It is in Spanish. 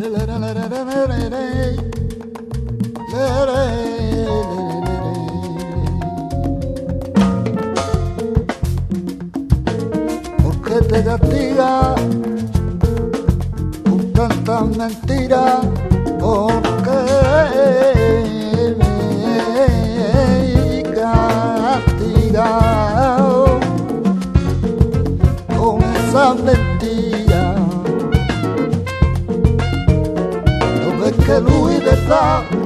Porque te castiga con tantas mentiras, porque me castigado con esas mentiras. No ves que Luis está